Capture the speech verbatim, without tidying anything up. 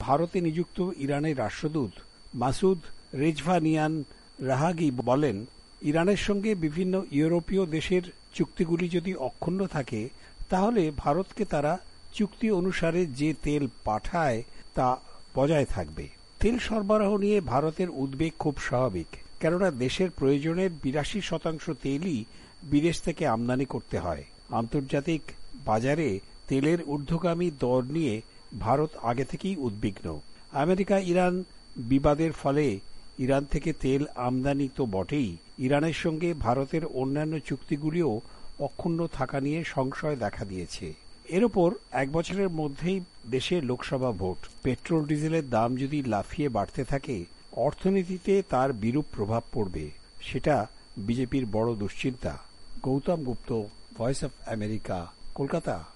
ভারতে নিযুক্ত ইরানের রাষ্ট্রদূত মাসুদ রেজভানিয়ান রাহাগি বলেন, ইরানের সঙ্গে বিভিন্ন ইউরোপীয় দেশের চুক্তিগুলি যদি অক্ষুণ্ণ থাকে তাহলে ভারতকে তারা চুক্তি অনুসারে যে তেল পাঠায় তা বজায় থাকবে। তেল সরবরাহ নিয়ে ভারতের উদ্বেগ খুব স্বাভাবিক, কেননা দেশের প্রয়োজনের বিরাশি শতাংশ তেলই বিদেশ থেকে আমদানি করতে হয়। আন্তর্জাতিক বাজারে তেলের ঊর্ধ্বগামী দর নিয়ে ভারত আগে থেকেই উদ্বিগ্ন। আমেরিকা ইরান বিবাদের ফলে ইরান থেকে তেল আমদানি তো বটেই, ইরানের সঙ্গে ভারতের অন্যান্য চুক্তিগুলিও অক্ষুণ্ণ থাকা নিয়ে সংশয় দেখা দিয়েছে। এর ওপর এক বছরের মধ্যেই দেশে লোকসভা ভোট, পেট্রোল ডিজেলের দাম যদি লাফিয়ে বাড়তে থাকে অর্থনীতিতে তার বিরূপ প্রভাব পড়বে, সেটা বিজেপির বড় দুশ্চিন্তা। Goutam Gupta, voice of America, Kolkata.